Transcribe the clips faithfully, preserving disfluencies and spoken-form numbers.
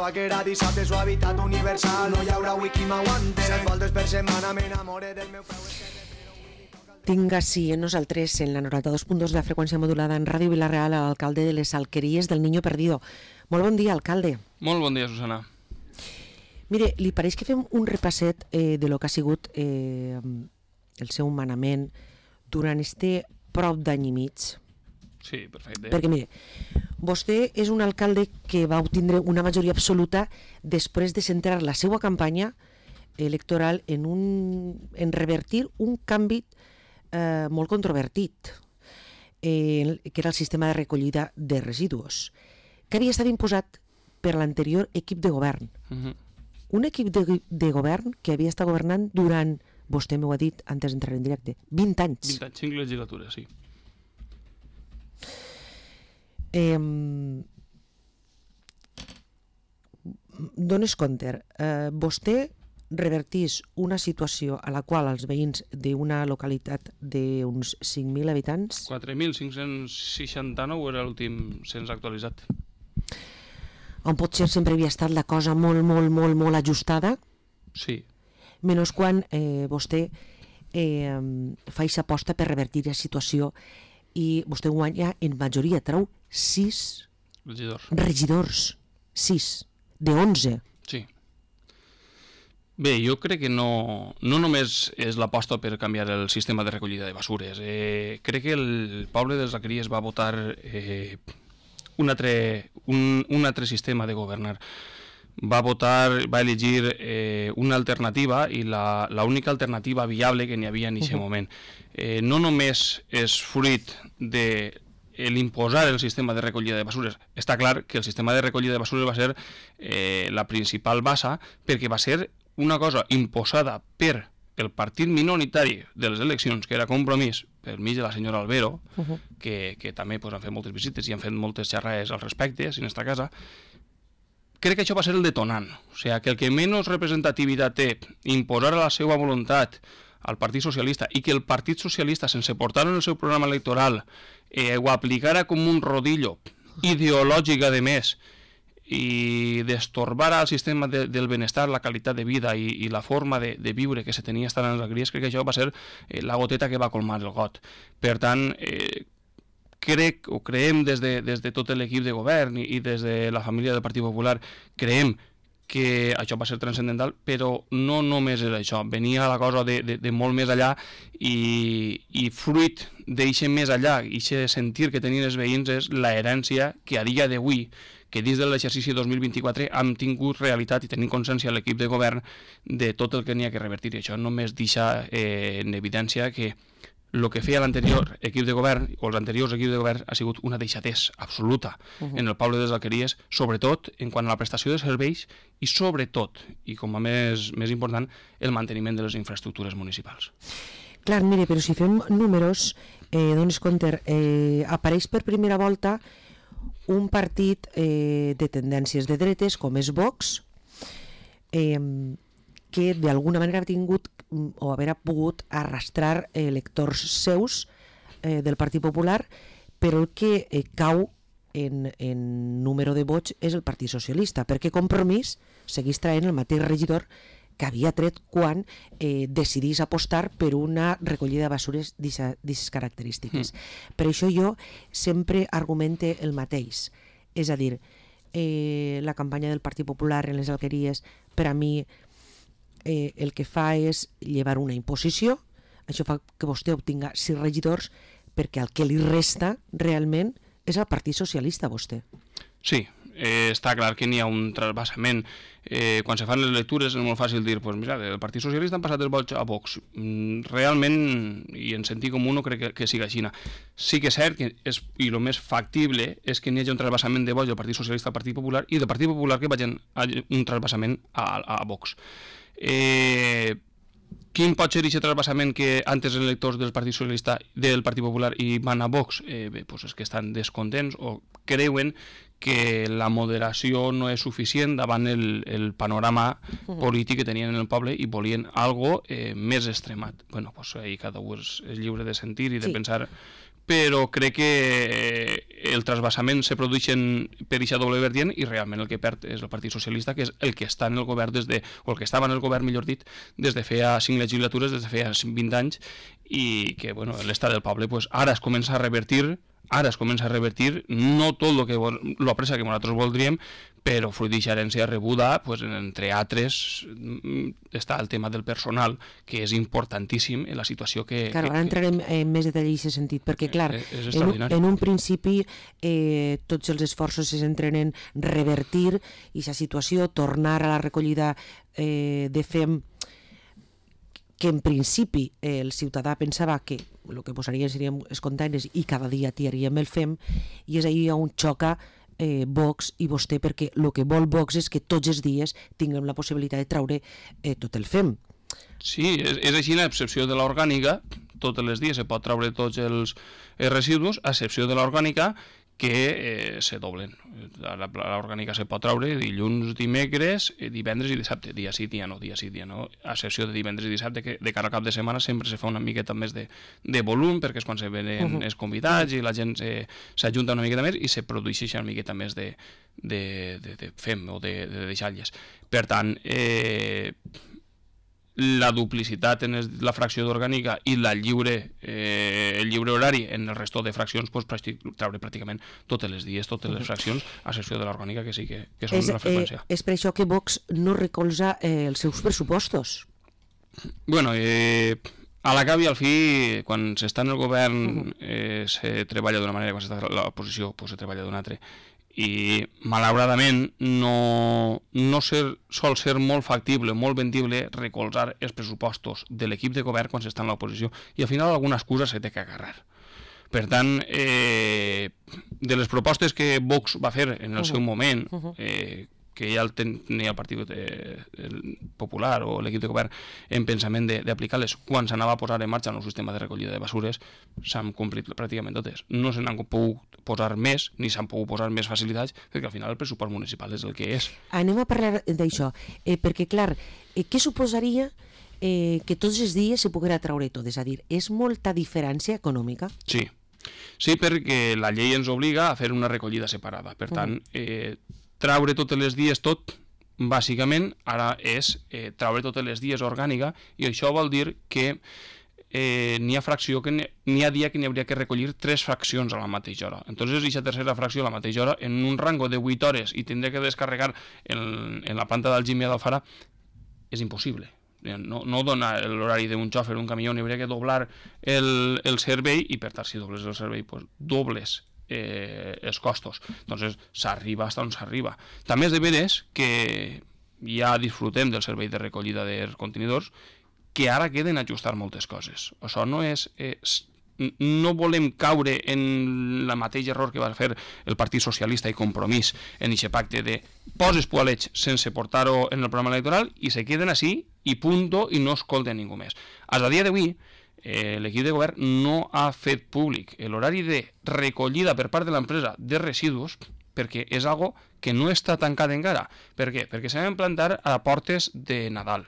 pensava que era dissabte, suavitat universal, no hi haurà wiki m'aguante. Set voltes per setmana m'enamore del meu peu. Tinc així en nosaltres, en la noranta-dos punt dos de la freqüència modulada en Ràdio Vila-real, l'alcalde de les Alqueries del Niño Perdido. Molt bon dia, alcalde. Molt bon dia, Susana. Mire, li pareix que fem un repasset eh, de lo que ha sigut eh, el seu manament durant este prop d'any i mig? Sí, perfecte. Perquè, mire, vostè és un alcalde que va obtindre una majoria absoluta després de centrar la seva campanya electoral en, un, en revertir un canvi eh, molt controvertit, eh, que era el sistema de recollida de residus, que havia estat imposat per l'anterior equip de govern. Uh-huh. Un equip de, de govern que havia estat governant durant, vostè m'ho ha dit antes d'entrar en directe, vint anys. vint anys, cinc legislatures, sí. Eh, dones compte, eh, vostè revertís una situació a la qual els veïns d'una localitat d'uns cinc mil habitants... quatre mil cinc-cents seixanta-nou era l'últim cens actualitzat. On potser sempre havia estat la cosa molt, molt, molt, molt ajustada? Sí. Menys quan eh, vostè eh, fa aquesta aposta per revertir la situació i vostè guanya en majoria, trau sis regidors. regidors, sis, de onze. Sí. Bé, jo crec que no, no només és l'aposta per canviar el sistema de recollida de basures. Eh, crec que el poble dels Alqueries va votar eh, un, altre, un, un altre sistema de governar. Va votar, va elegir eh, una alternativa i la, la única alternativa viable que n'hi havia en aquest uh-huh. moment. Eh, no només és fruit de l'imposar el sistema de recollida de basures. Està clar que el sistema de recollida de basures va ser eh, la principal base perquè va ser una cosa imposada per el partit minoritari de les eleccions, que era Compromís, per mig de la senyora Albero, uh-huh. que, que també pues, han fet moltes visites i han fet moltes xerrades al respecte, a la nostra casa. Crec que això va ser el detonant. O sigui, que el que menys representativitat té imposar la seva voluntat al Partit Socialista i que el Partit Socialista, sense portar en el seu programa electoral, eh, ho aplicara com un rodillo ideològic, a més, i destorbar el sistema de, del benestar, la qualitat de vida i, i la forma de, de viure que se tenia estant en les Alqueries, crec que això va ser eh, la goteta que va colmar el got. Per tant, eh, crec o creiem des de, des de tot l'equip de govern i, i des de la família del Partit Popular, creiem que això va ser transcendental, però no només és això, venia la cosa de, de, de molt més allà i, i fruit d'eixe més allà, i aquest sentir que tenien els veïns és l'herència que a dia d'avui, que dins de l'exercici dos mil vint-i-quatre hem tingut realitat i tenim consciència a l'equip de govern de tot el que n'hi ha que revertir. I això només deixa eh, en evidència que el que feia l'anterior equip de govern o els anteriors equips de govern ha sigut una deixatès absoluta uh-huh. en el poble de les Alqueries, sobretot en quant a la prestació de serveis i sobretot, i com a més, més important, el manteniment de les infraestructures municipals. Clar, mire, però si fem números, eh, dones compte, eh, apareix per primera volta un partit eh, de tendències de dretes com és Vox, eh, que d'alguna manera ha tingut o haver pogut arrastrar electors seus eh, del Partit Popular, però el que eh, cau en, en número de vots és el Partit Socialista, perquè Compromís segueix traient el mateix regidor que havia tret quan eh, decidís apostar per una recollida de basures d'aquestes característiques. Mm. Per això jo sempre argumente el mateix, és a dir, eh, la campanya del Partit Popular en les Alqueries per a mi eh, el que fa és llevar una imposició, això fa que vostè obtinga sis regidors perquè el que li resta realment és el Partit Socialista, vostè. Sí, eh, està clar que n'hi ha un trasbassament. Eh, quan se fan les lectures és molt fàcil dir, pues, mira, el Partit Socialista han passat els vots a Vox. Mm, realment, i en sentit comú, no crec que, que siga així. Sí que és cert, que és, i el més factible, és que n'hi hagi un trasbassament de vots del Partit Socialista al Partit Popular i del Partit Popular que vagin un trasbassament a, a, a Vox. Eh... Quin pot ser aquest trasbassament que antes els electors del Partit Socialista del Partit Popular i van a Vox? Eh, bé, doncs és que estan descontents o creuen que la moderació no és suficient davant el, el panorama polític que tenien en el poble i volien algo eh, més extremat. Bueno, pues ahí cada un és, és lliure de sentir i de sí. pensar, però crec que el trasbassament se produeix per aquesta doble vertiente i realment el que perd és el Partit Socialista, que és el que està en el govern des de, o el que estava en el govern, millor dit, des de feia cinc legislatures, des de feia vint anys, i que, bueno, l'estat del poble, pues, ara es comença a revertir, ara es comença a revertir, no tot el que la pressa que nosaltres voldríem, però fruit d'aquesta herència rebuda, pues, entre altres, està el tema del personal, que és importantíssim en la situació que... Clar, que, ara entrarem en més detall en aquest sentit, perquè, clar, en un, en un principi eh, tots els esforços se centren en revertir aquesta situació, tornar a la recollida eh, de F E M, que en principi eh, el ciutadà pensava que el que posarien serien els containers i cada dia tiraríem el F E M, i és ahir on xoca eh, Vox i vostè, perquè el que vol Vox és que tots els dies tinguem la possibilitat de traure eh, tot el F E M. Sí, és, és així l'excepció de l'orgànica, tots els dies se pot traure tots els, els residus, a excepció de l'orgànica, que eh, se doblen. L'orgànica se pot traure dilluns, dimecres, divendres i dissabte, dia sí, dia no, dia sí, dia no, a excepció de divendres i dissabte, que de cara al cap de setmana sempre se fa una miqueta més de, de volum, perquè és quan se venen uh-huh. els convidats i la gent s'ajunta una miqueta més i se produeix una miqueta més de, de, de, de F E M o de, de deixalles. Per tant, eh, la duplicitat en la fracció d'orgànica i la lliure, eh, el lliure horari en el resto de fraccions, pues, traure pràcticament tots els dies, totes les fraccions, a excepció de l'orgànica, que sí que, que són és, de la freqüència. Eh, és per això que Vox no recolza eh, els seus pressupostos. Bueno, eh, a la cap i al fi, quan s'està en el govern, eh, se treballa d'una manera, quan s'està a l'oposició, pues, se treballa d'una altra. I malauradament no, no ser, sol ser molt factible, molt vendible recolzar els pressupostos de l'equip de govern quan s'està en l'oposició, i al final alguna excusa se té que agarrar. Per tant, eh, de les propostes que Vox va fer en el uh-huh. seu moment, eh, que ja el tenia el Partit Popular o l'equip de govern en pensament d'aplicar-les quan s'anava a posar en marxa el sistema de recollida de basures, s'han complit pràcticament totes. No se n'han pogut posar més, ni s'han pogut posar més facilitats, perquè al final el pressupost municipal és el que és. Anem a parlar d'això, eh, perquè, clar, eh, què suposaria eh, que tots els dies se poguera traure tot? És a dir, és molta diferència econòmica? Sí, sí, perquè la llei ens obliga a fer una recollida separada. Per tant, eh, traure tots els dies tot, bàsicament, ara és eh, traure tots els dies orgànica, i això vol dir que eh, n'hi ha fracció que n'hi ha dia que n'hi hauria que recollir tres fraccions a la mateixa hora. Entonces, aquesta tercera fracció a la mateixa hora, en un rango de vuit hores, i tindré que descarregar en, en la planta d'Algímia d'Alfara, és impossible. No, no dona l'horari d'un xòfer, un camió, n'hi hauria que doblar el, el servei, i per tant, si dobles el servei, pues, dobles Eh, els costos. Entonces s'arriba fins on s'arriba. També és de veres que ja disfrutem del servei de recollida dels contenidors, que ara queden a ajustar moltes coses. Això no és... Eh, no volem caure en el mateix error que va fer el Partit Socialista i Compromís en aquest pacte de poses poalets sense portar-ho en el programa electoral i se queden així i punto, i no escolten ningú més. Fins a dia d'avui, Eh, l'equip de govern no ha fet públic l'horari de recollida per part de l'empresa de residus, perquè és algo que no està tancat encara. Per què? Perquè s'ha d'implantar a portes de Nadal.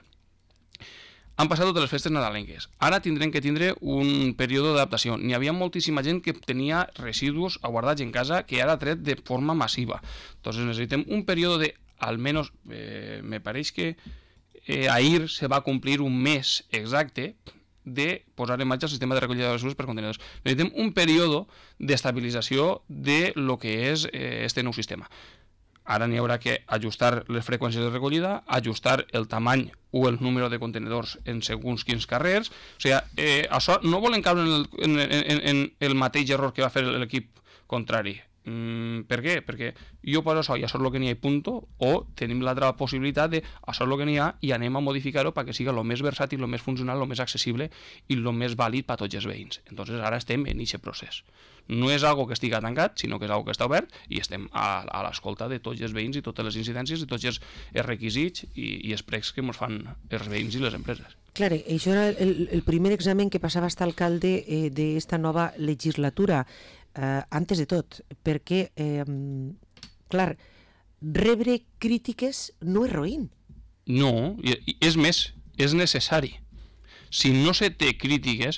Han passat totes les festes nadalenques. Ara tindrem que tindre un període d'adaptació. N'hi havia moltíssima gent que tenia residus guardats en casa que ara ha tret de forma massiva. Entonces necessitem un període de, almenys, eh, me pareix que eh, ahir se va complir un mes exacte de posar en marxa el sistema de recollida de residus per contenidors. Necessitem un període d'estabilització de lo que és eh, este nou sistema. Ara n'hi haurà que ajustar les freqüències de recollida, ajustar el tamany o el número de contenidors en segons quins carrers. O sigui, eh, això no volen caure en el, en, en, en el mateix error que va fer l'equip contrari. Mm, per què? Perquè jo poso això i això és el que n'hi ha i punto, o tenim l'altra possibilitat de això és el que n'hi ha i anem a modificar-ho perquè siga el més versàtil, el més funcional, el més accessible i el més vàlid per a tots els veïns. Entonces ara estem en aquest procés. No és algo que estiga tancat, sinó que és algo que està obert i estem a, a l'escolta de tots els veïns i totes les incidències i tots els, els requisits i, i els pregs que ens fan els veïns i les empreses. Clar, això era el, el primer examen que passava a estar alcalde eh, d'esta nova legislatura. Eh, antes de tot, perquè, eh, clar, rebre crítiques no és roïn. No, i, i és més, és necessari. Si no se té crítiques,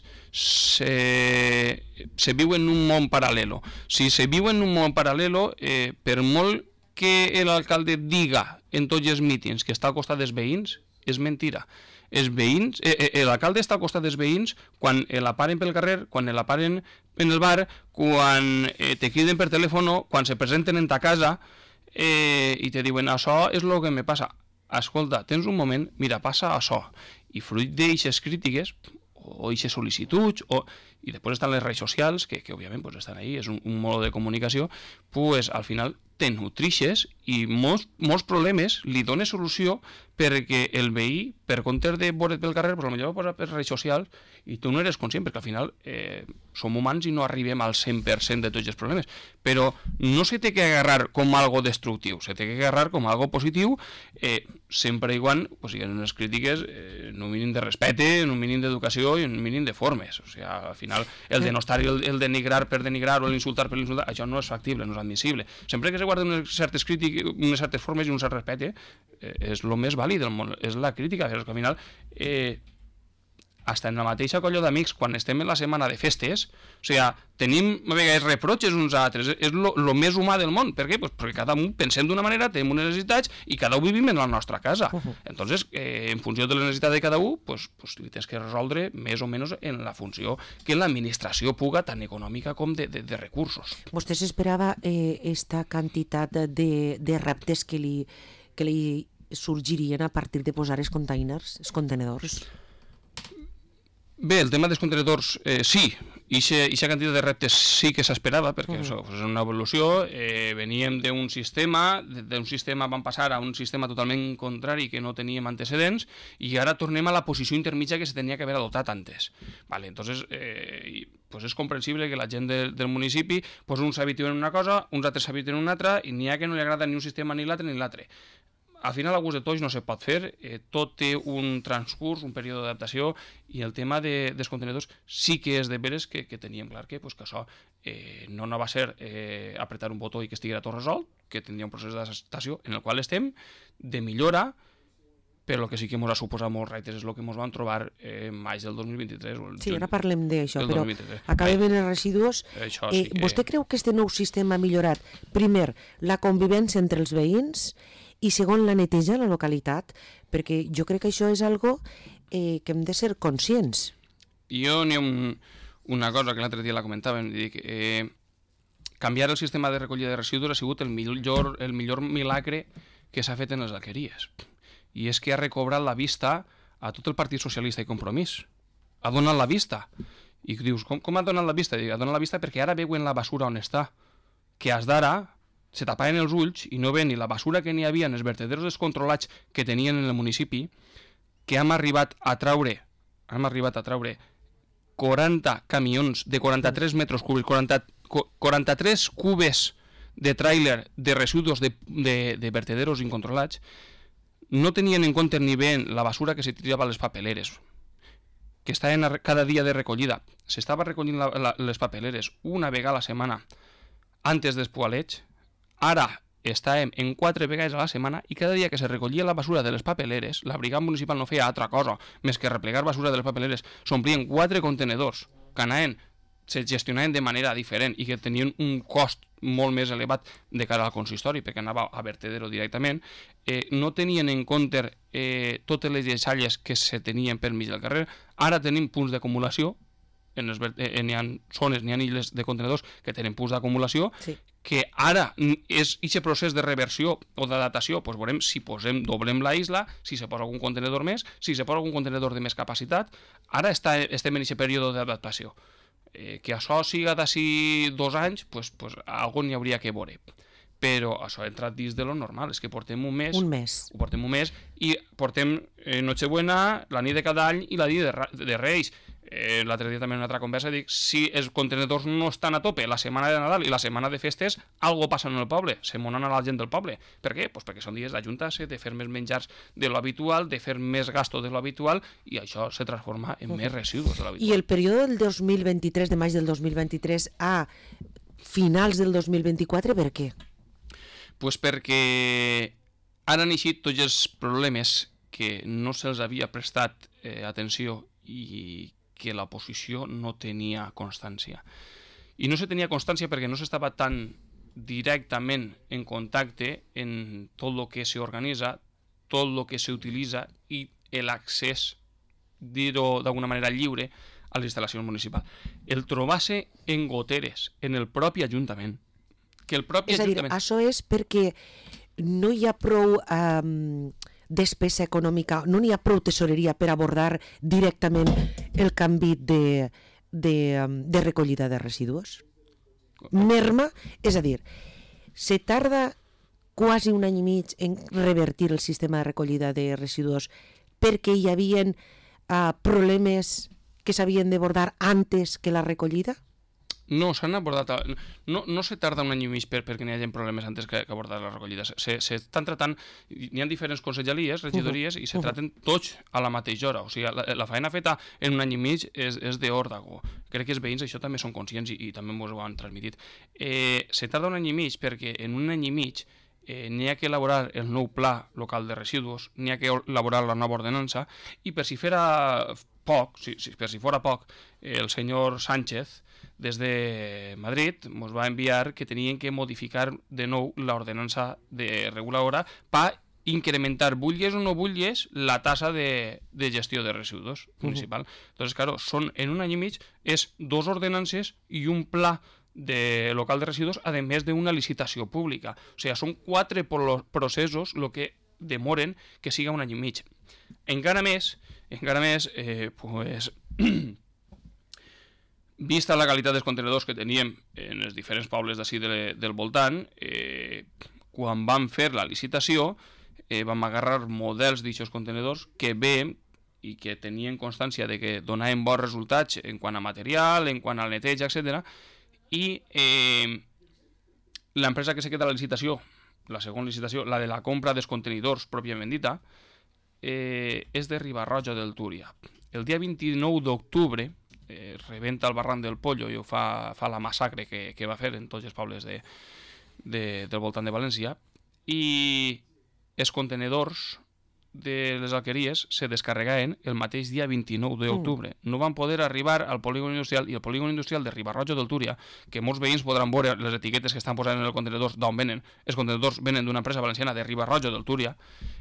se, se viu en un món paral·lelo. Si se viu en un món paral·lelo, eh, per molt que l'alcalde diga en tots els mítings que està al costat dels veïns, és mentira. Els veïns, eh, eh, l'alcalde està al costat dels veïns quan la paren pel carrer, quan la paren en el bar, quan eh, te criden per telèfon, quan se presenten en ta casa eh, i te diuen això és el que me passa. Escolta, tens un moment, mira, passa això. I fruit d'eixes crítiques o eixes sol·licituds o... i després estan les redes socials que, que òbviament pues, estan ahí, és un, un mode de comunicació, pues al final te nutrixes i molts, molts problemes li dones solució perquè el veí, per compte de veure't pel carrer, pues, potser ho posa per redes socials i tu no eres conscient, perquè al final eh, som humans i no arribem al cent per cent de tots els problemes, però no se té que agarrar com algo destructiu, se té que agarrar com algo positiu, eh, sempre i quan pues, siguin unes crítiques eh, en un mínim de respecte, en un mínim d'educació i en un mínim de formes, o sigui, al final el denostar i el, el denigrar per denigrar o l'insultar per l'insultar, això no és factible, no és admissible. Sempre que se guarden unes certes crítiques, unes certes formes i un cert respecte, eh, és el més vàlid del món, és la crítica, però és que al final eh, hasta en la mateixa colla d'amics, quan estem en la setmana de festes, o sigui, tenim a vegades reproches uns a altres, és el més humà del món. Per què? Pues perquè cada un pensem d'una manera, tenim unes necessitats i cada un vivim en la nostra casa. Uh -huh. Entonces, eh, en funció de les necessitats de cada un, pues, pues li tens que resoldre més o menys en la funció que l'administració puga, tant econòmica com de, de, de recursos. Vostè s'esperava eh, esta quantitat de, de reptes que li, que li sorgirien a partir de posar els containers, els contenedors? Bé, el tema dels contenidors, eh, sí, i aquesta quantitat de reptes sí que s'esperava, perquè mm. això és una evolució, eh, veníem d'un sistema, d'un sistema vam passar a un sistema totalment contrari que no teníem antecedents, i ara tornem a la posició intermitja que se tenia que haver adoptat antes. Vale, entonces, eh, pues és comprensible que la gent de, del municipi, pues uns s'habituen en una cosa, uns altres s'habituen en una altra, i n'hi ha que no li agrada ni un sistema ni l'altre ni l'altre. Al final, a gust de tots no se pot fer, eh, tot té un transcurs, un període d'adaptació, i el tema de, dels contenidors sí que és de veres que, que teníem clar que, pues, que això eh, no, no va ser eh, apretar un botó i que estiguera tot resolt, que tindria un procés d'adaptació en el qual estem, de millora, però el que sí que ens ha suposat molts reptes és el que ens vam trobar eh, en maig del dos mil vint-i-tres. O el sí, ara parlem d'això, però dos mil vint-i-tres. Acabem en els residus. Això Eh, sí que... Vostè creu que este nou sistema ha millorat, primer, la convivència entre els veïns, i segon, la neteja a la localitat? Perquè jo crec que això és algo eh, que hem de ser conscients. Jo n'hi ha un, una cosa que l'altre dia la comentàvem, dic, eh, canviar el sistema de recollida de residus ha sigut el millor, el millor milagre que s'ha fet en les alqueries. I és que ha recobrat la vista a tot el Partit Socialista i Compromís. Ha donat la vista. I dius, com, com ha donat la vista? Dic, ha donat la vista perquè ara veuen la basura on està. Que has d'ara se tapaven els ulls i no ven ni la basura que n'hi havia en els vertederos descontrolats que tenien en el municipi, que hem arribat a traure, hem arribat a traure quaranta camions de quaranta-tres metres cúbics, quaranta, quaranta-tres cubes de tràiler de residus de, de, de vertederos incontrolats, no tenien en compte ni ben la basura que se tirava a les papeleres, que estaven cada dia de recollida. S'estava recollint la, la, les papeleres una vegada a la setmana antes dels poalets. Ara estàvem en quatre vegades a la setmana i cada dia que se recollia la basura de les papeleres, la brigada municipal no feia altra cosa més que replegar basura de les papeleres. S'omplien quatre contenedors que anaven, se gestionaven de manera diferent i que tenien un cost molt més elevat de cara al consistori, perquè anava a vertedero directament. Eh, no tenien en compte eh, totes les deixalles que se tenien per mig del carrer. Ara tenim punts d'acumulació, en les, eh, n'hi ha zones, n'hi ha illes de contenedors que tenen punts d'acumulació, sí. Que ara és aquest procés de reversió o d'adaptació, doncs veurem si posem, doblem la isla, si se posa algun contenedor més, si se posa algun contenedor de més capacitat. Ara està, estem en aquest període d'adaptació. Eh, que això siga d'ací dos anys, doncs, doncs algú n'hi hauria que veure. Però això ha entrat dins de lo normal, és que portem un mes, un mes. Ho portem un mes i portem eh, Nochebuena, la nit de cada any i la nit de, de Reis. Eh, l'altre dia també en una altra conversa dic, si els contenedors no estan a tope la setmana de Nadal i la setmana de festes, algo passa en el poble, se monen a la gent del poble. Per què? Pues perquè són dies d'ajuntar-se, de fer més menjars de lo habitual, de fer més gasto de lo habitual, i això se transforma en uh-huh. més residus de lo habitual. I el període del dos mil vint-i-tres, de maig del dos mil vint-i-tres a finals del dos mil vint-i-quatre, per què? Pues perquè han eixit tots els problemes que no se'ls havia prestat eh, atenció i que l'oposició no tenia constància. I no se tenia constància perquè no s'estava tan directament en contacte en tot el que s'organitza, tot el que s'utilitza i l'accés, dir-ho d'alguna manera lliure, a les instal·lacions municipals. El trobar-se en goteres en el propi Ajuntament, que el propi és a dir, Ajuntament... això és perquè no hi ha prou um, despesa econòmica, no hi ha prou tesoreria per abordar directament el canvi de, de, um, de recollida de residus? Merma, és a dir, se tarda quasi un any i mig en revertir el sistema de recollida de residus perquè hi havia uh, problemes que s'havien d'abordar antes que la recollida? No, s'han abordat... No, no se tarda un any i mig per, perquè n'hi hagi problemes antes que, que abordar la recollida. Se, se estan tratant... N'hi ha diferents conselleries, regidories, uh -huh. i se traten tots a la mateixa hora. O sigui, la, la feina feta en un any i mig és, és d'òrdago. Crec que els veïns això també són conscients i, i també ens ho han transmitit. Eh, se tarda un any i mig perquè en un any i mig eh, n'hi ha que elaborar el nou pla local de residus, n'hi ha que elaborar la nova ordenança, i per si fera poc, si, si, per si fora poc, eh, el senyor Sánchez, des de Madrid, ens va enviar que tenien que modificar de nou l'ordenança de reguladora per incrementar, vulgues o no vulgues, la tasa de, de gestió de residus municipal. Uh -huh. Entonces, claro, són en un any i mig, és dos ordenances i un pla de local de residus, a més d'una licitació pública. O sigui, són quatre processos el que demoren que siga un any i mig. Encara més, encara més, eh, pues... vista la qualitat dels contenidors que teníem en els diferents pobles d'ací de, del voltant, eh, quan vam fer la licitació, eh, vam agarrar models d'aixòs contenidors que veiem i que tenien constància de que donaven bons resultats en quant a material, en quant a neteja, etcètera. I eh, l'empresa que se queda a la licitació, la segona licitació, la de la compra dels contenidors pròpiament dita, eh, és de Riba-roja del Túria. El dia vint-i-nou d'octubre, Eh, rebenta el barranc del Pollo i ho fa, fa la massacre que, que va fer en tots els pobles de, de, del voltant de València, i els contenedors de les alqueries se descarregaven el mateix dia vint-i-nou d'octubre. Mm. No van poder arribar al polígon industrial, i el polígon industrial de Riba-roja del Túria, que molts veïns podran veure les etiquetes que estan posant en els contenidors d'on venen. Els contenidors venen d'una empresa valenciana de Riba-roja del Túria.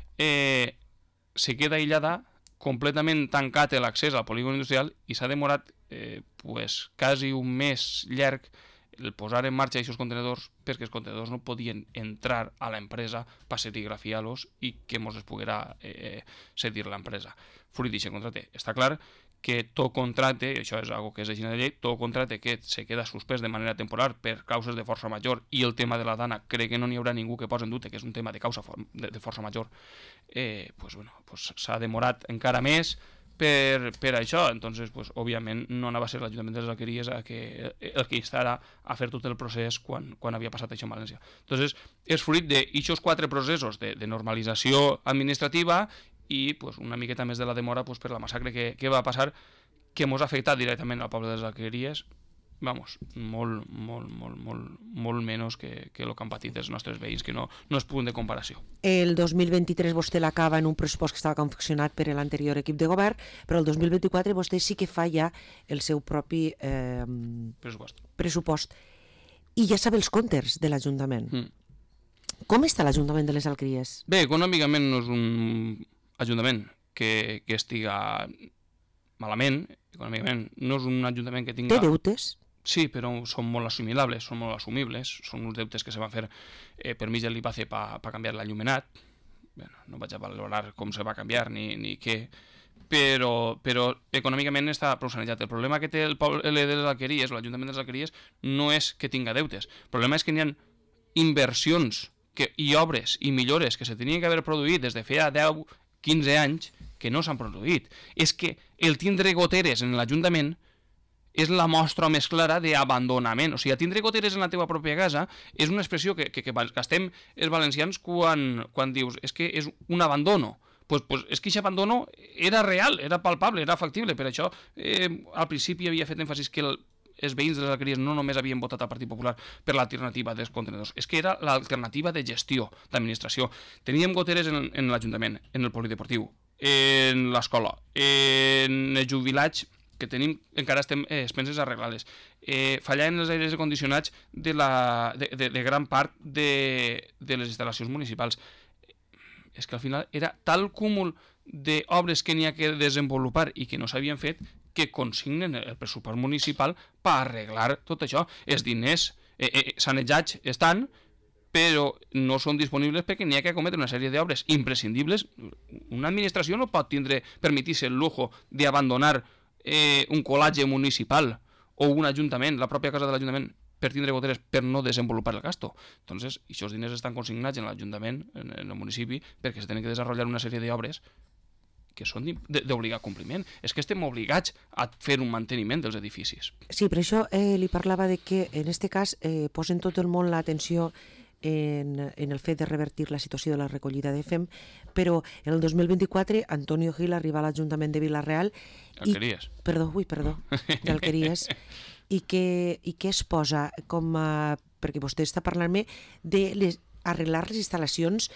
Eh, se queda aïllada, completament tancat l'accés al polígon industrial, i s'ha demorat eh, pues, quasi un mes llarg el posar en marxa aquests contenidors, perquè els contenidors no podien entrar a l'empresa per serigrafiar-los i que mos es poguera eh, cedir l'empresa. Fruit d'aquest contracte. Està clar que tot contracte, això és algo que és així de llei, tot contracte que se queda suspès de manera temporal per causes de força major, i el tema de la dana, crec que no n'hi haurà ningú que posi en dubte que és un tema de causa de, de força major, eh, pues, bueno, pues, s'ha demorat encara més per, per això. Entonces, pues, òbviament no anava a ser l'Ajuntament de les Alqueries a que, el que estarà a fer tot el procés quan, quan havia passat això en València. Entonces, és fruit d'aixòs quatre processos de, de normalització administrativa i pues, una miqueta més de la demora pues, per la massacre que, que va passar, que ens ha afectat directament al poble de les Alqueries, vamos, molt, molt, molt, molt, molt menys que, que el que han patit els nostres veïns, que no, no és punt de comparació. El dos mil vint-i-tres vostè l'acaba en un pressupost que estava confeccionat per l'anterior equip de govern, però el dos mil vint-i-quatre vostè sí que fa ja el seu propi eh, pressupost. pressupost. I ja sap els comptes de l'Ajuntament. Mm. Com està l'Ajuntament de les Alqueries? Bé, econòmicament no és un ajuntament que, que estiga malament, econòmicament no és un ajuntament que tinga... Té deutes? Sí, però són molt assimilables, són molt assumibles, són uns deutes que se van fer eh, per mig del l'IPACE per pa canviar l'allumenat. Bueno, no vaig a valorar com se va canviar ni, ni què, però, però econòmicament està prou sanejat. El problema que té el poble de les Alqueries, l'Ajuntament de les Alqueries, no és que tinga deutes. El problema és que n'hi ha inversions que, i obres i millores que se tenien que haver produït des de feia deu quinze anys que no s'han produït. És que el tindre goteres en l'Ajuntament és la mostra més clara d'abandonament. O sigui, tindre goteres en la teva pròpia casa és una expressió que, que, que gastem els valencians quan, quan dius és que és un abandono. Pues, pues és que aquest abandono era real, era palpable, era factible. Per això, eh, al principi havia fet èmfasis que el, els veïns de les Alqueries no només havien votat al Partit Popular per l'alternativa dels contenedors, és que era l'alternativa de gestió, d'administració. Teníem goteres en, en l'Ajuntament, en el polideportiu, en l'escola, en el jubilats, que tenim, encara estem eh, expenses arreglades. Eh, fallaven els aires condicionats de, la, de, de, de gran part de, de les instal·lacions municipals. És que al final era tal cúmul d'obres que n'hi ha que desenvolupar i que no s'havien fet que consignen el pressupost municipal per arreglar tot això. Els diners eh, eh, sanejats estan, però no són disponibles perquè n'hi ha que acometre una sèrie d'obres imprescindibles. Una administració no pot tindre, permetir-se el lujo d'abandonar eh, un col·latge municipal o un ajuntament, la pròpia casa de l'Ajuntament, per tindre goteres per no desenvolupar el gasto. Entonces, aquests diners estan consignats en l'Ajuntament, en, en el municipi, perquè se tenen que desenvolupar una sèrie d'obres que són d'obligat compliment. És que estem obligats a fer un manteniment dels edificis. Sí, per això eh, li parlava de que en aquest cas eh, posen tot el món l'atenció en, en el fet de revertir la situació de la recollida de F E M, però en el dos mil vint-i-quatre Antonio Gil arriba a l'Ajuntament de Vila-real Alqueries. I, perdó, ui, perdó, d'Alqueries, i que, i que es posa com a, perquè vostè està parlant-me de les, arreglar les instal·lacions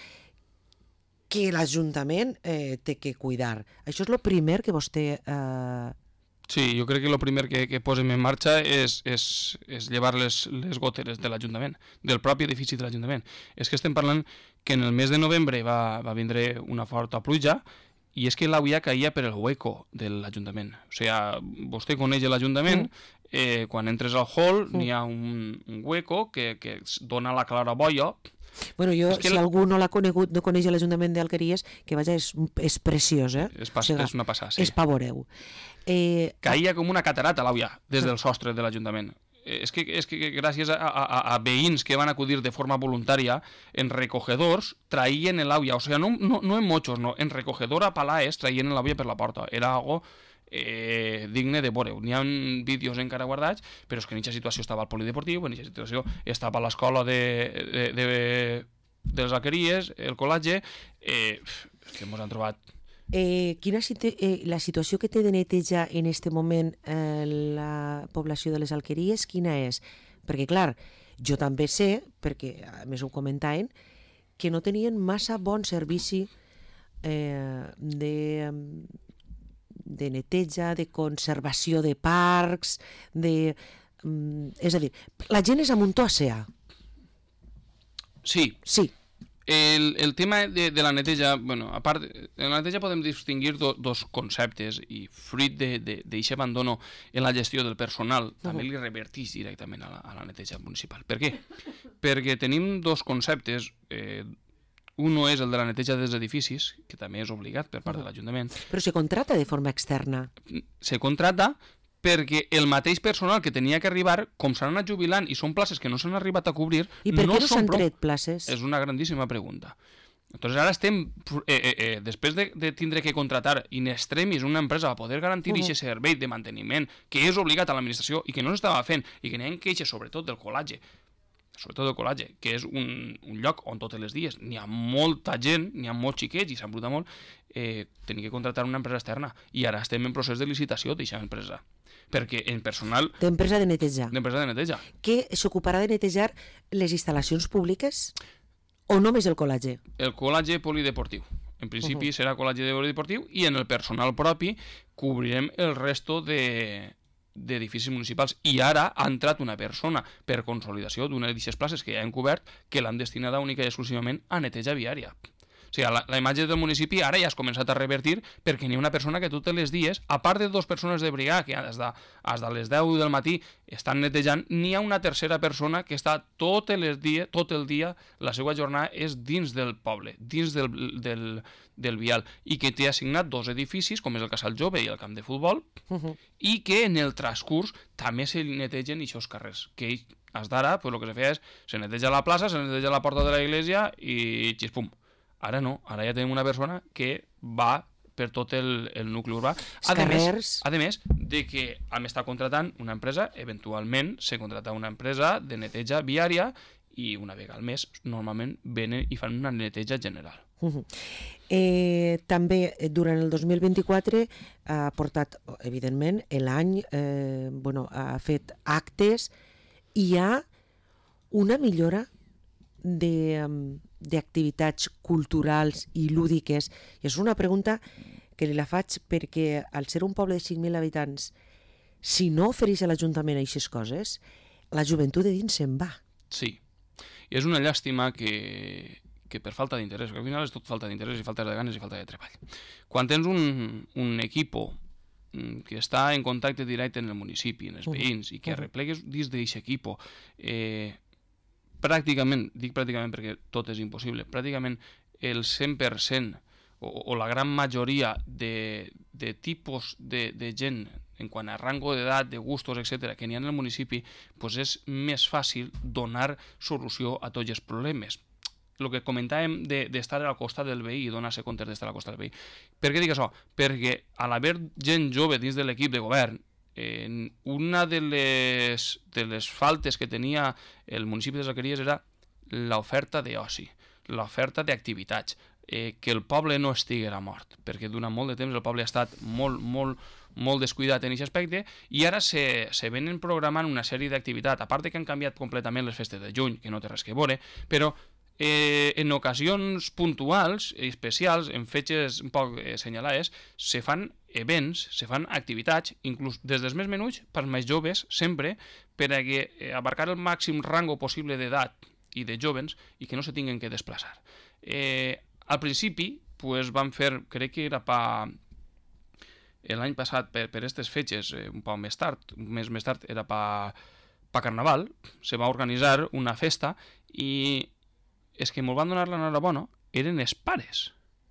que l'Ajuntament eh, té que cuidar. Això és el primer que vostè... Eh... Sí, jo crec que el primer que, que posem en marxa és, és, és llevar les, les goteres de l'Ajuntament, del propi edifici de l'Ajuntament. És que estem parlant que en el mes de novembre va, va vindre una forta pluja i és que l'aigua caia per el hueco de l'Ajuntament. O sigui, vostè coneix l'Ajuntament, eh, quan entres al hall mm. n'hi ha un, un hueco que, que dona la claraboia. Bueno, jo, si la... algú no l'ha conegut, no coneix l'Ajuntament d'Alqueries, que vaja, és, és preciós, eh? És, pas, o sigui, és una passada, sí. És pavoreu. Eh... Caia com una catarata l'aigua des del sostre de l'Ajuntament. És que, és que gràcies a, a, a veïns que van acudir de forma voluntària en recogedors traien l'aigua, o sigui, no, no, no en motxos, no, en recogedor a palaes traien l'aigua per la porta. Era algo eh, digne de veure. N'hi ha vídeos encara guardats, però és que en aquesta situació estava al polideportiu, en aquesta situació estava a l'escola de, de, de, de les Alqueries, el col·latge, eh, que ens han trobat... Eh, quina situ eh, la situació que té de neteja en aquest moment eh, la població de les Alqueries, quina és? Perquè, clar, jo també sé, perquè a més ho comentaven, que no tenien massa bon servici eh, de, de neteja, de conservació de parcs, de... Mm, és a dir, la gent és amuntó a sear. Sí. Sí. El, el tema de, de la neteja, bueno, a part, en la neteja podem distingir do, dos conceptes i fruit d'aquest abandono en la gestió del personal uh-huh. també li reverteix directament a la, a la neteja municipal. Per què? Perquè tenim dos conceptes, eh, un és el de la neteja dels edificis, que també és obligat per part uh-huh. de l'Ajuntament. Però se contrata de forma externa. Se contrata perquè el mateix personal que tenia que arribar, com s'han anat jubilant i són places que no s'han arribat a cobrir... I per no què no s'han tret places? És una grandíssima pregunta. Entonces ara estem, eh, eh, eh, després de, de tindre que contratar in extremis una empresa a poder garantir aquest uh-huh. servei de manteniment que és obligat a l'administració i que no s'estava fent i que n'hi ha queixes sobretot del col·latge, sobretot del col·latge, que és un, un lloc on tots els dies n'hi ha molta gent, n'hi ha molts xiquets i s'embruta molt, eh, tenir que contratar una empresa externa i ara estem en procés de licitació d'aquesta empresa. Perquè en personal... D'empresa de neteja. D'empresa de neteja. Que s'ocuparà de netejar les instal·lacions públiques o només el col·latge? El col·latge polideportiu. En principi uh-huh. serà col·latge polideportiu i en el personal propi cobrirem el resto de d'edificis municipals. I ara ha entrat una persona per consolidació d'una d'aquestes places que ja hem cobert que l'han destinada única i exclusivament a neteja viària. O sigui, la, la imatge del municipi ara ja has començat a revertir perquè n'hi ha una persona que tots els dies, a part de dues persones de brigada que des de, des de les deu del matí estan netejant, n'hi ha una tercera persona que està tot el dia, tot el dia, la seva jornada és dins del poble, dins del, del, del vial, i que té assignat dos edificis, com és el Casal Jove i el camp de futbol, uh-huh. i que en el transcurs també se netegen aquests carrers, que ell, des d'ara, pues, el que se feia és, se neteja la plaça, se neteja la porta de la iglesia i xispum. Ara no, ara ja tenim una persona que va per tot el, el nucli urbà. A més, a més de que hem estat contratant una empresa, eventualment se contrata una empresa de neteja viària i una vegada al mes normalment venen i fan una neteja general. Uh-huh. Eh, també durant el dos mil vint-i-quatre ha portat, evidentment, l'any, eh, bueno, ha fet actes i hi ha una millora d'activitats culturals i lúdiques. I és una pregunta que li la faig perquè al ser un poble de cinc mil habitants, si no ofereix a l'Ajuntament aquestes coses, la joventut de dins se'n va. Sí, i és una llàstima que... que per falta d'interès, que al final és tot falta d'interès i falta de ganes i falta de treball. Quan tens un, un equipo que està en contacte directe en el municipi, en els veïns, i que arreplegues dins d'aquest equipo, eh, pràcticament, dic pràcticament perquè tot és impossible, pràcticament el cent per cent o, o la gran majoria de, de tipus de, de gent en quant a rango d'edat, de gustos, etcètera, que n'hi ha en el municipi, doncs és més fàcil donar solució a tots els problemes. El que comentàvem d'estar al costat del veí i donar-se compte d'estar al costat del veí. Per què dic això? Perquè a l'haver gent jove dins de l'equip de govern, eh, una de les, de les faltes que tenia el municipi de Alqueries era l'oferta d'oci, l'oferta d'activitats, eh, que el poble no estiguera mort, perquè durant molt de temps el poble ha estat molt, molt, molt descuidat en aquest aspecte, i ara se, se venen programant una sèrie d'activitats, a part que han canviat completament les festes de juny, que no té res que veure, però Eh, en ocasions puntuals i especials, en fetges un poc eh, senyalades, se fan events, se fan activitats, inclús des dels més menuts pels més joves, sempre, per a que, eh, abarcar el màxim rango possible d'edat i de jovens i que no se tinguen que desplaçar. Eh, al principi, pues, van fer, crec que era pa... l'any passat, per, per aquestes fetges, eh, un poc més tard, un mes més tard, era pa, pa Carnaval, se va organitzar una festa i és que me'l van donar l'enhorabona, eren els pares.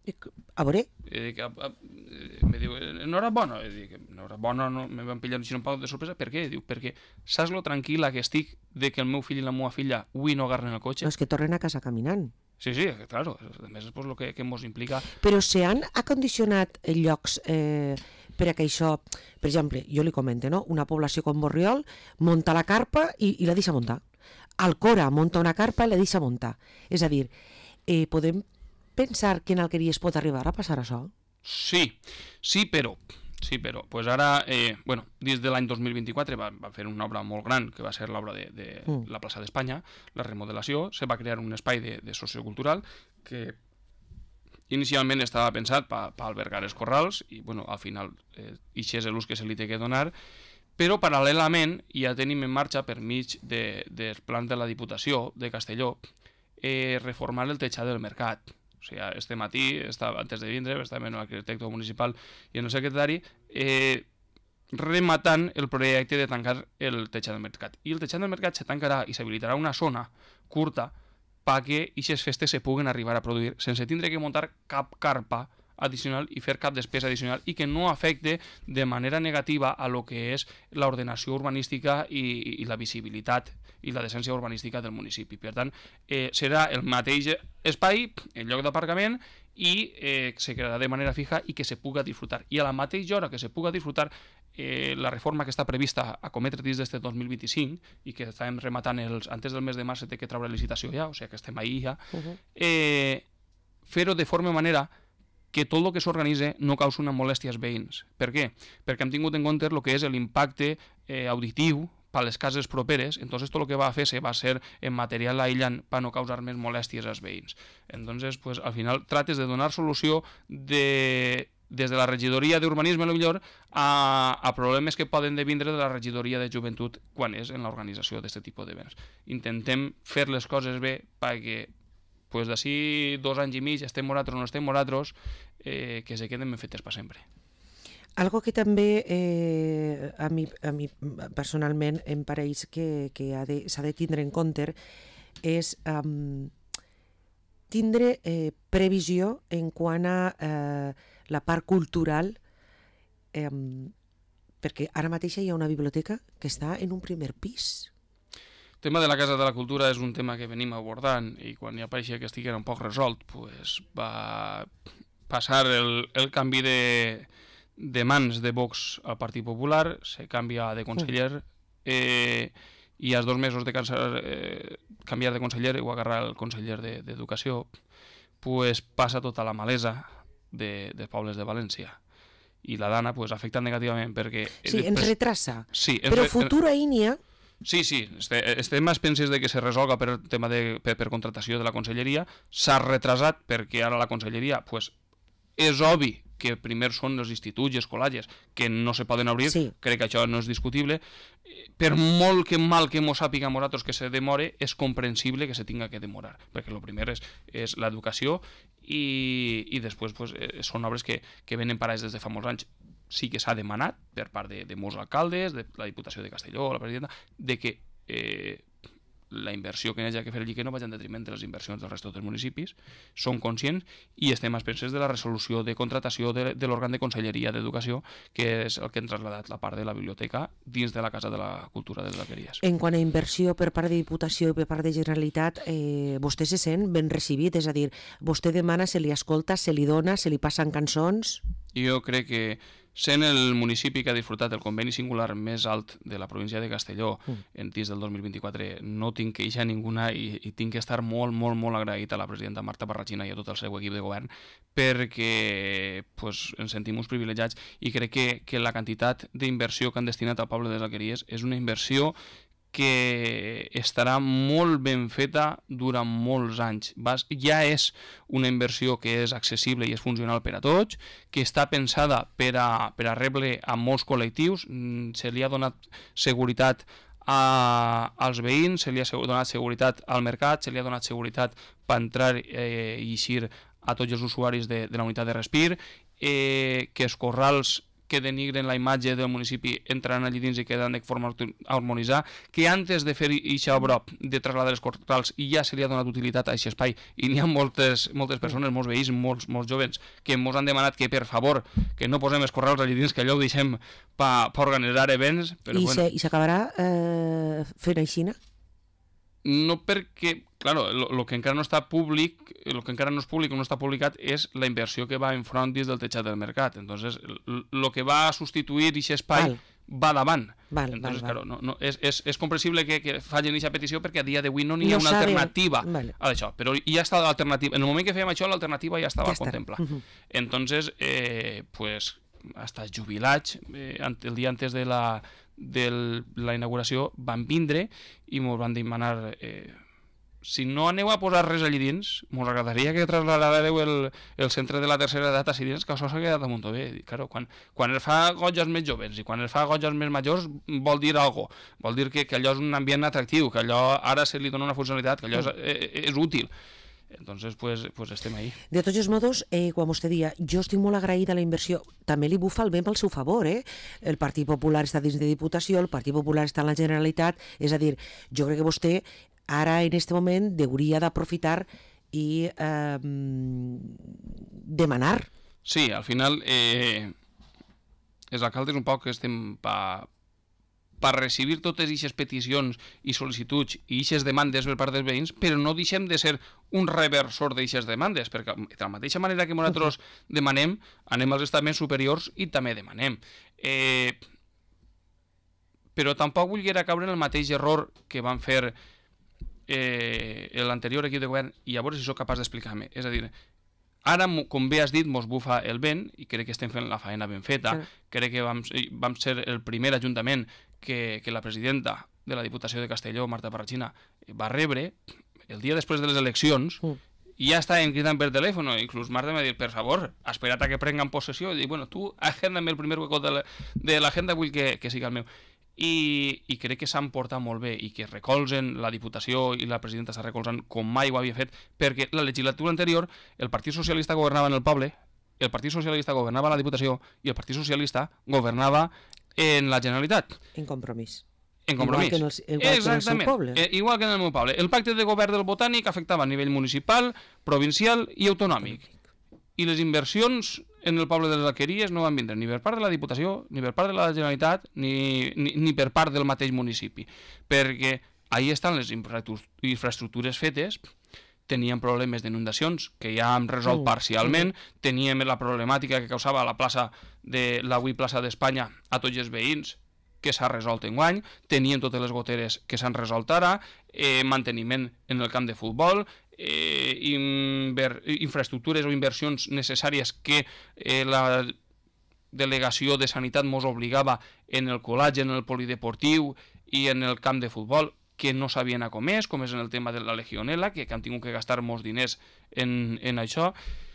A veure? I dic, a, a, me diu, enhorabona. I dic, enhorabona, no, me van pillar un poc de sorpresa. Per què? Diu, perquè saps lo tranquil·la que estic de que el meu fill i la meva filla avui no agarren el cotxe? No, és que tornen a casa caminant. Sí, sí, claro. A més, és pues, lo que, que mos implica... Però se han acondicionat llocs eh, per a que això... Per exemple, jo li comento, no? Una població com Borriol munta la carpa i, i la deixa muntar. Alcora munta una carpa i la deixa muntar. És a dir, eh, podem pensar que en Alqueries pot arribar a passar això? Sí, sí, però... Sí, però pues ara, eh, bueno, des de l'any dos mil vint-i-quatre va, va fer una obra molt gran, que va ser l'obra de, de mm. la plaça d'Espanya, la remodelació, se va crear un espai de, de sociocultural que inicialment estava pensat per pa albergar els corrals i, bueno, al final, eh, això és l'ús que se li té que donar, però paral·lelament ja tenim en marxa, per mig de, dels plans de la Diputació de Castelló, eh, reformar el teixat del mercat. O sigui, este matí, estava, antes de vindre, estava en l'arquitecte municipal i en el secretari, eh, rematant el projecte de tancar el teixat del mercat. I el teixat del mercat se tancarà i s'habilitarà una zona curta perquè aquestes festes se puguen arribar a produir sense tindre que muntar cap carpa addicional i fer cap despesa addicional i que no afecte de manera negativa a lo que és l'ordenació urbanística i, i la visibilitat i la decència urbanística del municipi. Per tant, eh, serà el mateix espai, el lloc d'aparcament, i eh, se crearà de manera fija i que se puga disfrutar. I a la mateixa hora que se puga disfrutar, eh, la reforma que està prevista a cometre dins d'este dos mil vint-i-cinc i que estàvem rematant els, antes del mes de març se té que treure licitació ja, o sigui que estem ahí ja, uh-huh. eh, fer-ho de forma manera que tot el que s'organitza no causa una molèstia als veïns. Per què? Perquè hem tingut en compte el que és l'impacte eh, auditiu per les cases properes, entonces tot el que va a fer-se va ser en material aïllant per no causar més molèsties als veïns. Entonces, pues, al final trates de donar solució de, des de la regidoria d'urbanisme, millor, a, a problemes que poden devindre de la regidoria de joventut quan és en l'organització d'aquest tipus d'events. Intentem fer les coses bé perquè pues d'ací dos anys i mig, estem nosaltres o no estem nosaltres, eh, que se queden ben fetes per sempre. Algo que també eh, a, mi, a mi personalment em pareix que, que s'ha de, de tindre en compte és um, tindre eh, previsió en quant a eh, la part cultural, eh, perquè ara mateix hi ha una biblioteca que està en un primer pis. El tema de la Casa de la Cultura és un tema que venim abordant i quan ja pareixia que estiguera un poc resolt, pues va passar el, el canvi de, de mans de Vox al Partit Popular, se canvia de conseller eh, i als dos mesos de cansar, eh, canviar de conseller ho agarrar el conseller d'Educació, pues, passa tota la malesa de, de pobles de València. I la Dana pues, afecta negativament perquè... Sí, ens retrassa. Sí, però re... futur ahir n'hi ha. Sí, sí, estem més penses de que se resolga per tema de, per, per contratació de la conselleria. S'ha retrasat perquè ara la conselleria pues, és obvi que primer són els instituts i els col·legis que no se poden obrir, sí. Crec que això no és discutible. Per molt que mal que mos sàpiga a nosaltres que se demore, és comprensible que se tinga que demorar, perquè el primer és, és l'educació i, i després pues, eh, són obres que, que venen parades des de fa molts anys. Sí que s'ha demanat per part de, de molts alcaldes, de la Diputació de Castelló, la presidenta, de que eh, la inversió que n'hi ha que fer allí que no vagi en detriment de les inversions del resto dels municipis, són conscients i estem a penses de la resolució de contratació de, de l'òrgan de Conselleria d'Educació, que és el que hem traslladat la part de la biblioteca dins de la Casa de la Cultura de les Alqueries. En quant a inversió per part de Diputació i per part de Generalitat, eh, vostè se sent ben recibit? És a dir, vostè demana, se li escolta, se li dona, se li passen cançons? Jo crec que sent el municipi que ha disfrutat el conveni singular més alt de la província de Castelló mm. en tis del dos mil vint-i-quatre, no tinc queixa ninguna i, i tinc que estar molt, molt, molt agraït a la presidenta Marta Barrachina i a tot el seu equip de govern perquè pues, ens sentim uns privilegiats i crec que, que la quantitat d'inversió que han destinat al poble de les Alqueries és una inversió que estarà molt ben feta durant molts anys. Ja és una inversió que és accessible i és funcional per a tots, que està pensada per a, per a rebre a molts col·lectius, se li ha donat seguretat a, als veïns, se li ha donat seguretat al mercat, se li ha donat seguretat per entrar eh, i eixir a tots els usuaris de, de la unitat de respir, eh, que els corrals que denigren la imatge del municipi entraran allí dins i queden de forma harmonitzar, que antes de fer aquesta obra de traslladar els corrals ja se li ha donat utilitat a aquest espai i n'hi ha moltes, moltes persones, molts veïns, molts, molts jovens que ens han demanat que per favor que no posem els corrals allí dins, que allò ho deixem per pa organitzar events. Però, I bueno. s'acabarà eh, fent aixina? No perquè, claro, el que encara no està públic, el que encara no és públic o no està publicat és la inversió que va enfront dins del teixat del mercat. Entonces, el que va a substituir aquest espai val. va davant. Val, Entonces, val, claro, no, no, és, és, és comprensible que, que facin aquesta petició perquè a dia d'avui no n'hi ha no una sabe. alternativa vale. a això, però ja està l'alternativa. En el moment que fèiem això, l'alternativa ja estava ja contemplada. Uh -huh. Entonces, eh, pues, hasta jubilats, eh, el dia antes de la de la inauguració van vindre i ens van demanar eh, si no aneu a posar res allí dins, ens agradaria que traslladareu el, el centre de la tercera edat allí dins, que això s'ha quedat molt bé. Claro, quan, quan es fa goges més joves i quan es fa goges més majors vol dir alguna cosa, vol dir que, que allò és un ambient atractiu, que allò ara se li dona una funcionalitat, que allò és, és, és útil. Entonces, pues, pues estem ahí. De tots els modos, eh, quan vostè dia, jo estic molt agraïda a la inversió, també li bufa el vent pel seu favor, eh? El Partit Popular està dins de Diputació, el Partit Popular està en la Generalitat, és a dir, jo crec que vostè ara, en aquest moment, hauria d'aprofitar i eh, demanar. Sí, al final, eh, els alcaldes un poc estem pa... per recibir totes aquestes peticions i sol·licituds i aquestes demandes per part dels veïns, però no deixem de ser un reversor d'aquestes demandes, perquè de la mateixa manera que nosaltres demanem, anem als estaments superiors i també demanem. Eh, però tampoc volguera caure en el mateix error que van fer eh, l'anterior equip de govern i a veure si sóc capaç d'explicar-me. És a dir, ara, com bé has dit, mos bufa el vent i crec que estem fent la feina ben feta. Sí. Crec que vam, vam ser el primer ajuntament que, que la presidenta de la Diputació de Castelló, Marta Barrachina, va rebre el dia després de les eleccions mm. i ja estaven cridant per telèfon. Inclús Marta m'ha dit, per favor, espera't a que prenguin possessió. I dic, bueno, tu agéndame el primer hueco de l'agenda, vull que, que siga el meu. I, i crec que s'han portat molt bé i que recolzen, la Diputació i la presidenta s'ha recolzant com mai ho havia fet, perquè la legislatura anterior el Partit Socialista governava en el poble, el Partit Socialista governava a la Diputació i el Partit Socialista governava en la Generalitat. En compromís. En compromís. Igual que en el, igual Exactament. Que en el seu poble. Eh, igual que en el meu poble. El pacte de govern del Botànic afectava a nivell municipal, provincial i autonòmic. I les inversions en el poble de les Alqueries no van vindre ni per part de la Diputació, ni per part de la Generalitat, ni, ni, ni per part del mateix municipi. Perquè ahí estan les infraestructures fetes, teníem problemes d'inundacions que ja hem resolt parcialment, teníem la problemàtica que causava la plaça de l'avui plaça d'Espanya a tots els veïns, que s'ha resolt enguany, teníem totes les goteres que s'han resolt ara, eh, manteniment en el camp de futbol, eh, inver, infraestructures o inversions necessàries que eh, la delegació de Sanitat mos obligava en el col·lagi, en el polideportiu i en el camp de futbol, que no s'havien acomès, com és en el tema de la legionela, que, que han tingut que gastar molts diners en, en això.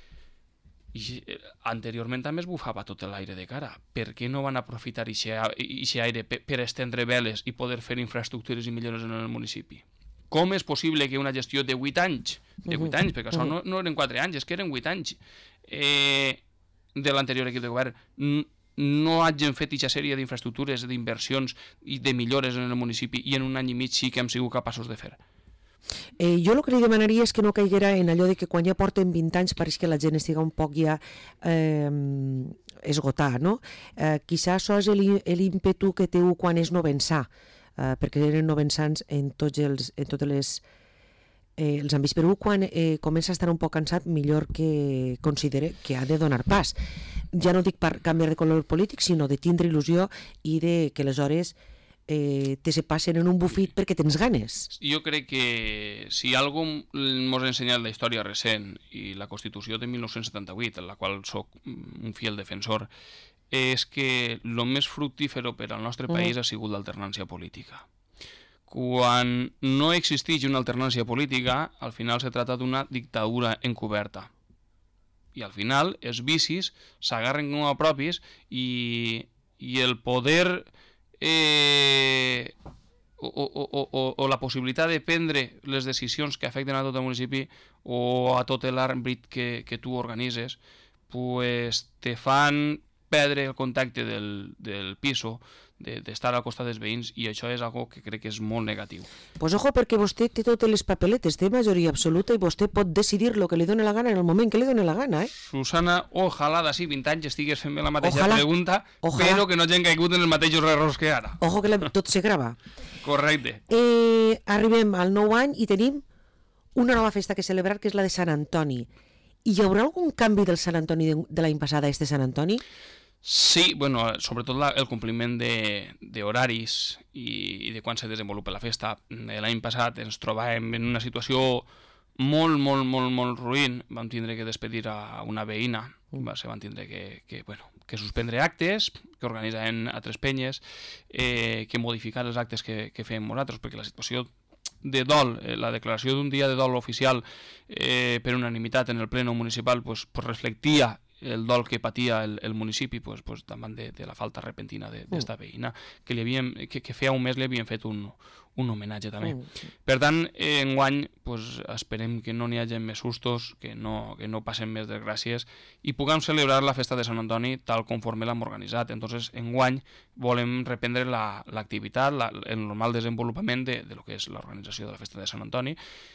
I anteriorment també es bufava tot l'aire de cara. Per què no van aprofitar aquest aire per, per estendre veles i poder fer infraestructures i millores en el municipi? Com és possible que una gestió de vuit anys, de vuit anys, perquè això no, no eren quatre anys, és que eren vuit anys, eh, de l'anterior equip de govern, no hagin fet aquesta sèrie d'infraestructures, d'inversions i de millores en el municipi i en un any i mig sí que hem sigut capaços de fer? Eh, jo el que li demanaria és que no caiguera en allò de que quan ja porten vint anys pareix que la gent estiga un poc ja eh, esgotada, no? Eh, quizà això és l'ímpetu que té quan és novençà, eh, perquè eren novençans en tots els, en totes les eh, els àmbits, però quan eh, comença a estar un poc cansat millor que considere que ha de donar pas. Ja no dic per canviar de color polític, sinó de tindre il·lusió i de que aleshores eh, te se passen en un bufit perquè tens ganes. Jo crec que si algú ens ha ensenyat la història recent i la Constitució de mil nou-cents setanta-vuit, en la qual soc un fiel defensor, és que el més fructífero per al nostre país ha sigut l'alternància política. Quan no existeix una alternància política, al final se trata d'una dictadura encoberta. I al final els vicis s'agarren com a propis i, i el poder eh, o, o, o, o la possibilitat de prendre les decisions que afecten a tot el municipi o a tot l'àmbit que, que tu organitzes, pues te fan perdre el contacte del, del piso, d'estar de, al costat dels veïns, i això és algo que crec que és molt negatiu. Pues ojo, perquè vostè té totes les papeletes, té majoria absoluta i vostè pot decidir el que li doni la gana en el moment que li doni la gana, eh? Susana, ojalà d'ací vint anys estigues fent la mateixa ojalà, pregunta, ojalà. Però que no hagin caigut en els mateixos errors que ara. Ojo que la, tot se grava. Correcte. Eh, arribem al nou any i tenim una nova festa que celebrar, que és la de Sant Antoni. Hi haurà algun canvi del Sant Antoni de, de l'any passat a este Sant Antoni? Sí, bueno, sobretot la, el compliment d'horaris i, i de quan se desenvolupa la festa. L'any passat ens trobàvem en una situació molt, molt, molt, molt ruïn. Vam tindre que despedir a una veïna, mm. se van tindre que, que, bueno, que suspendre actes, que organitzaven altres penyes, eh, que modificar els actes que, que fèiem nosaltres, perquè la situació de dol, eh, la declaració d'un dia de dol oficial eh, per unanimitat en el pleno municipal pues, pues reflectia el dol que patia el, el municipi pues, pues, davant de, de la falta repentina d'esta veïna, que, li havíem, que, que feia un mes li havien fet un, un homenatge també. Mm. Per tant, eh, enguany pues, esperem que no n'hi hagi més sustos, que no, que no passen més desgràcies i puguem celebrar la festa de Sant Antoni tal conforme l'hem organitzat. Entonces, enguany volem reprendre l'activitat, la, la, el normal desenvolupament de, de lo que és l'organització de la festa de Sant Antoni,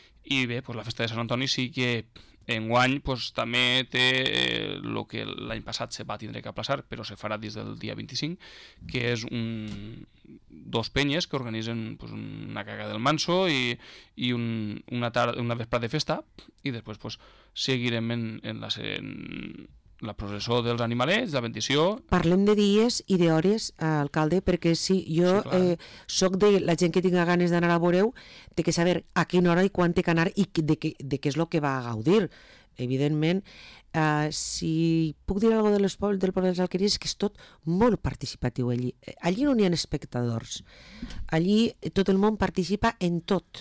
i bé, pues, la festa de Sant Antoni sí que enguany pues, també té el eh, que l'any passat se va tindre que aplaçar, però se farà des del dia vint-i-cinc, que és un, dos penyes que organitzen pues, una caga del manso i, i un, una, tarda, una vesprada de festa, i després pues, seguirem en, en, la, en la processó dels animalets, la bendició. Parlem de dies i d'hores, alcalde, perquè sí, jo sí, eh, soc de la gent que tinga ganes d'anar a veureu, té que saber a quina hora i quan té que anar i de, que, de què és el que va a gaudir. Evidentment, eh, si puc dir alguna cosa de les pobles, del poble de les Alqueries, és que és tot molt participatiu allí. Allí no n'hi ha espectadors. Allí tot el món participa en tot.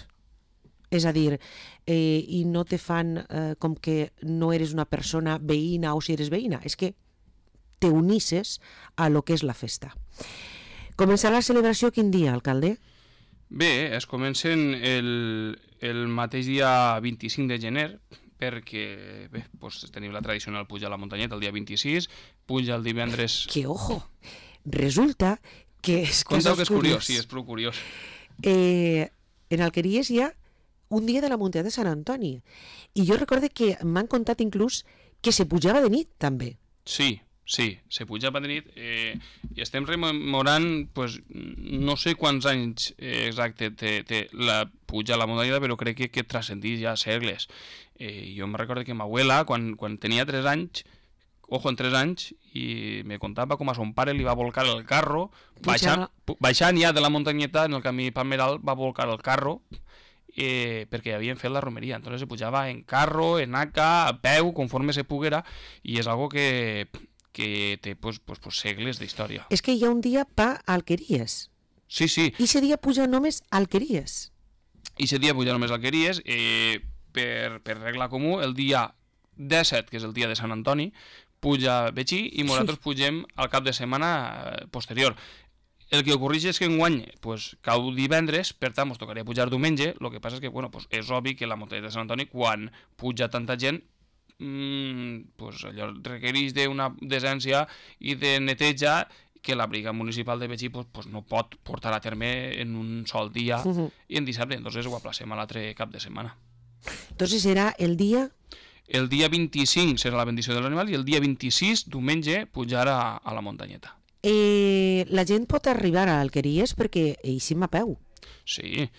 És a dir, eh, i no te fan eh, com que no eres una persona veïna o si eres veïna, és que te unisses a lo que és la festa. Començarà la celebració quin dia, alcalde? Bé, es comencen el, el mateix dia vint-i-cinc de gener, perquè bé, doncs, tenim la tradicional puja a la muntanyeta el dia vint-i-sis, puja el divendres... Que ojo! Resulta que... És, que Conteu que és curiós, sí, és prou curiós. Eh, en Alqueries hi ha un dia de la muntanyeta de Sant Antoni. I jo recorde que m'han contat inclús que se pujava de nit, també. Sí, sí, se pujava de nit. Eh, I estem rememorant, pues, no sé quants anys eh, exacte té, té la puja a la muntanyeta, però crec que, que transcendís ja segles. Eh, jo me recordo que ma abuela, quan, quan tenia tres anys, ojo, en tres anys, i me contava com a son pare li va volcar el carro, baixant, baixant ja de la muntanyeta, en el camí Palmeral, va volcar el carro, eh, perquè havien fet la romeria. Entonces se pujava en carro, en haca, a peu, conforme se poguera, i és algo que, que té pues, pues, pues, segles d'història. És que hi ha un dia pa a Alqueries. Sí, sí. I ese dia puja només a Alqueries. I ese dia puja només a Alqueries, eh, per, per regla comú, el dia disset, que és el dia de Sant Antoni, puja Betxí i nosaltres sí. pugem al cap de setmana posterior. El que ocorreix és que enguany pues, cau divendres, per tant, ens tocaria pujar diumenge. El que passa és que bueno, pues, és obvi que la muntanyeta de Sant Antoni, quan puja tanta gent, mmm, pues, allò requereix d'una decència i de neteja que la brigada municipal de Betxí pues, pues, no pot portar a terme en un sol dia uh -huh. i en dissabte. Entonces ho aplacem a l'altre cap de setmana. Entonces serà el dia... El dia vint-i-cinc serà la bendició de l'animal i el dia vint-i-sis, diumenge, pujar a, a la muntanyeta. Eh, la gent pot arribar a Alqueries perquè eixim a peu. Sí,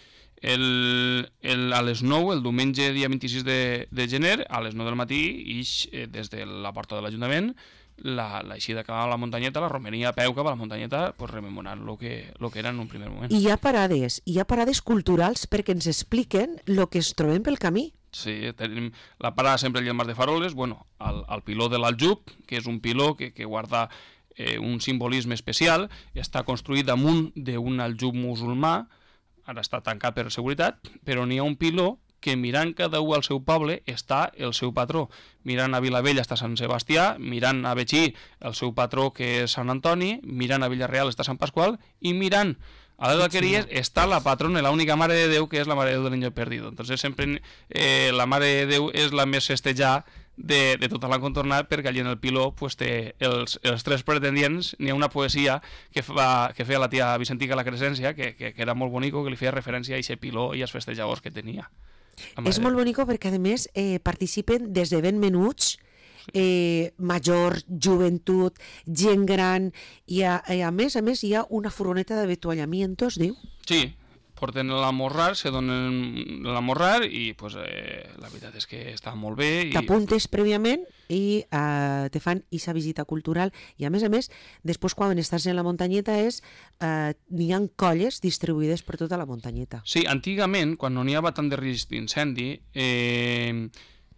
el, el, a les nou, el diumenge dia vint-i-sis de, de gener, a les nou del matí, ix eh, des de la porta de l'Ajuntament, la, l'eixida cap a la muntanyeta, la romeria a peu cap a la muntanyeta, pues, rememorant el que, lo que era en un primer moment. I hi ha parades, hi ha parades culturals perquè ens expliquen el que es trobem pel camí. Sí, tenim la parada sempre al Mas de Faroles, bueno, al, al piló de l'Aljub, que és un piló que, que guarda eh, un simbolisme especial, està construït damunt d'un aljub musulmà, ara està tancat per seguretat, però n'hi ha un piló que mirant cada un al seu poble està el seu patró. Mirant a Vilavella està Sant Sebastià, mirant a Betxí el seu patró que és Sant Antoni, mirant a Villarreal està Sant Pasqual i mirant a les Alqueries està la patrona, la única Mare de Déu que és la Mare de Déu del Niño Perdido. Entonces sempre eh, la Mare de Déu és la més festejada de, de tota la contornada perquè allí en el piló pues, té els, els tres pretendients. N'hi ha una poesia que, fa, que feia la tia Vicentica la Crescència que, que, que era molt bonico, que li feia referència a aquest piló i als festejadors que tenia. És molt bonico perquè a més eh, participen des de ben menuts, eh, majors, joventut, gent gran, i a, i a més a més hi ha una furgoneta de vetuallamientos, diu? Sí, porten l'amorrar, se donen l'amorrar i pues, eh, la veritat és que està molt bé. I... T'apuntes prèviament i eh, te fan aquesta visita cultural i a més a més, després quan estàs en la muntanyeta és eh, n'hi ha colles distribuïdes per tota la muntanyeta. Sí, antigament, quan no n'hi havia tant de risc d'incendi, eh,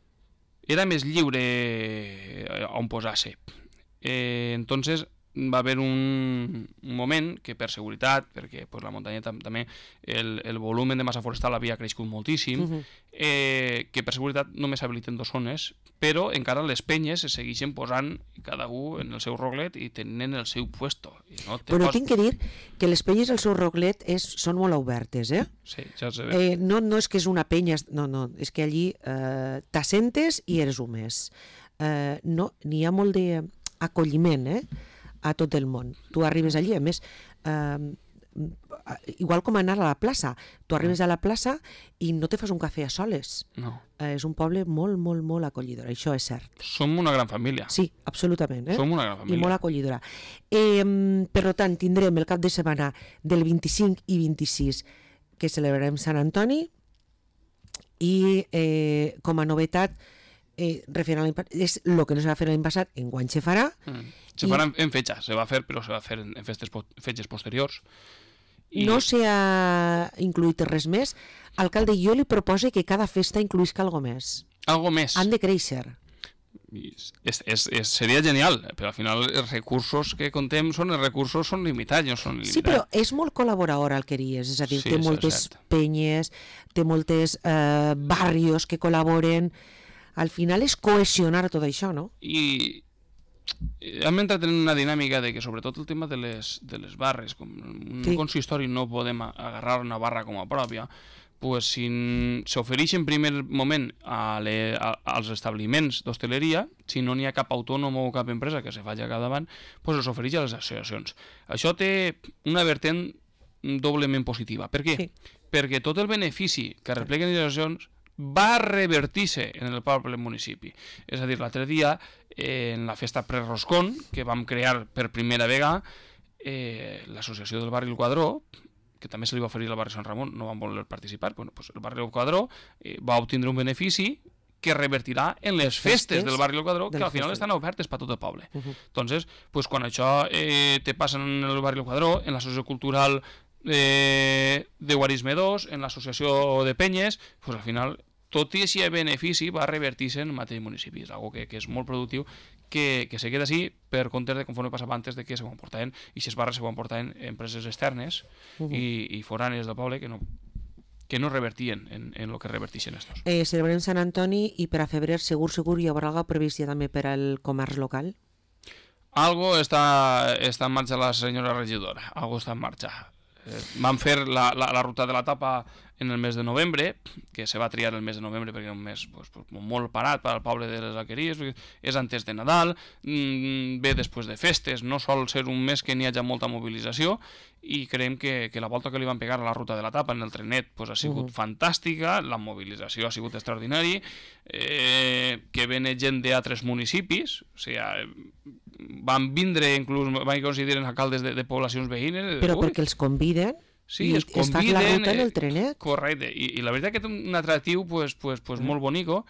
era més lliure on posar-se. Eh, entonces va haver un, un moment que per seguretat, perquè pues, la muntanyeta també el, el volum de massa forestal havia crescut moltíssim, uh-huh. eh, que per seguretat només s'habiliten dues zones, però encara les penyes se segueixen posant cada un en el seu roglet i tenen el seu puesto. I no però cost... tinc que dir que les penyes al seu roglet és, són molt obertes, eh? Sí, ja se ve. Eh, no, no és que és una penya, no, no, és que allí eh, t'assentes i eres un mes. Eh, no, n'hi ha molt d'acolliment, eh? A tot el món. Tu arribes allí, a més, eh, igual com anar a la plaça. Tu arribes a la plaça i no te fas un cafè a soles. No. Eh, és un poble molt, molt, molt acollidor, això és cert. Som una gran família. Sí, absolutament. Eh? Som una gran família. I molt acollidora. Eh, per tant, tindrem el cap de setmana del vint-i-cinc i vint-i-sis que celebrarem Sant Antoni i eh, com a novetat Eh, referent a l'any passat, és el que no se va fer l'any passat, enguany se farà. Mm. Se farà en, en fetxa, se va fer, però se va fer en, en festes, fetges posteriors. I... No s'ha incluït res més. Alcalde, jo li propose que cada festa incluïsca algo més. Algo més. Han de créixer. És, és, és, seria genial, però al final els recursos que contem són els recursos són limitats, no són il·limitats. Sí, però és molt col·laborador Alqueries, és a dir, sí, té moltes penyes, té moltes eh, barrios que col·laboren. Al final és cohesionar tot això, no? I hem entrat en una dinàmica de que sobretot el tema de les, de les barres, com un sí. consistori no podem agarrar una barra com a pròpia, pues si s'ofereix en primer moment a le, a, als establiments d'hostaleria, si no n'hi ha cap autònom o cap empresa que se faci a davant, pues s'ofereix a les associacions. Això té una vertent doblement positiva. Per què? Sí. Perquè tot el benefici que repleguen les associacions va revertir-se en el poble municipi. És a dir, l'altre dia, eh, en la festa Preroscón, que vam crear per primera vegada, eh, l'associació del barri El Quadró, que també se li va oferir al barri Sant Ramon, no van voler participar, bueno, pues el barri El Quadró eh, va obtindre un benefici que revertirà en les festes, festes del barri El Quadró, que al final estan obertes per tot el poble. Uh-huh. Entonces, pues, quan això eh, te passa en el barri El Quadró, en l'associació cultural de, de Guarisme dos, en l'associació de penyes, pues al final tot i aquest benefici va revertir-se en el mateix municipi, és algo que, que és molt productiu, que, que se queda així per compte de conforme passava antes de que se ho emportaven, i aquestes barres se ho emportaven empreses externes uh -huh. i, i foranes del poble que no, que no revertien en, en el que revertixen estos. Eh, celebrem Sant Antoni i per a febrer segur, segur hi haurà alguna previst ja també per al comerç local? Algo està, està en marxa la senyora regidora, algo està en marxa. Eh, van fer la, la, la ruta de la tapa en el mes de novembre, que se va triar el mes de novembre perquè era un mes pues, pues, molt parat per al poble de les Alqueries, és antes de Nadal, mmm, ve després de festes, no sol ser un mes que n'hi hagi molta mobilització, i creiem que, que la volta que li van pegar a la ruta de la tapa en el trenet pues, ha sigut uh-huh. fantàstica, la mobilització ha sigut extraordinària, eh, que vene gent d'altres municipis, o sigui, van vindre, inclús van considerar alcaldes de, de poblacions veïnes. Però perquè els conviden? Sí, i es conviden, es fa la ruta en el trenet. Correcte, i, i la veritat que té un atractiu pues, pues, pues, mm. molt bonico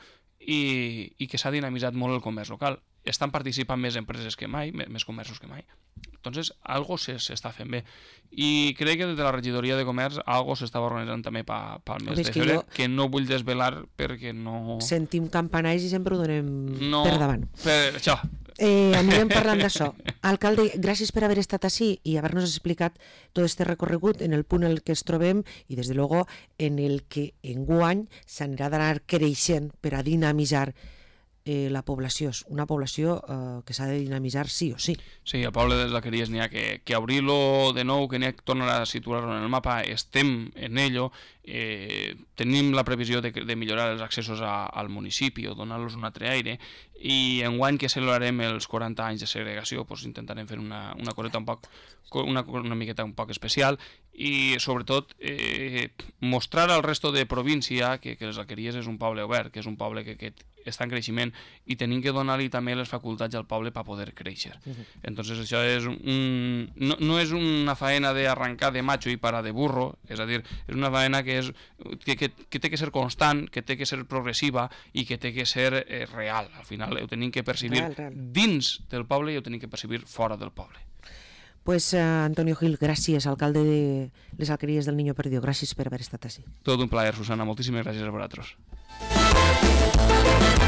i, i que s'ha dinamitzat molt el comerç local. Estan participant més empreses que mai, més comerços que mai. Entonces, algo s'està fent bé. I crec que des de la regidoria de comerç algo s'estava organitzant també pel pa, mes de febrer, que, jo... que no vull desvelar perquè no... Sentim campanalls i sempre ho donem no, per davant. Per això. Eh, anirem parlant d'això. Alcalde, gràcies per haver estat així i haver-nos explicat tot este recorregut en el punt en el que es trobem i, des de luego, en el que enguany s'anirà d'anar creixent per a dinamitzar eh, la població. És una població eh, que s'ha de dinamitzar sí o sí. Sí, al poble de les Alqueries n'hi ha que, que obrir-lo de nou, que n'hi ha que tornar a situar-lo en el mapa, estem en ello, eh, tenim la previsió de, de millorar els accessos a, al municipi o donar-los un altre aire, i enguany que celebrarem els quaranta anys de segregació pues intentarem fer una, una coreta un poc, una, una miqueta un poc especial i sobretot eh, mostrar al resto de província que, que les Alqueries és un poble obert, que és un poble que, que està en creixement i tenim que donar-li també les facultats al poble per poder créixer. Uh-huh. Entonces això és un, no, no és una faena d'arrencar de macho i parar de burro, és a dir, és una faena que, és, que, que, que té que ser constant, que té que ser progressiva i que té que ser eh, real. Al final ho tenim que percibir real, real. dins del poble i ho tenim que percibir fora del poble. Pues uh, Antonio Gil, gràcies, alcalde de les Alqueries del Niño Perdido. Gràcies per haver estat així. Tot un plaer, Susana. Moltíssimes gràcies a vosaltres.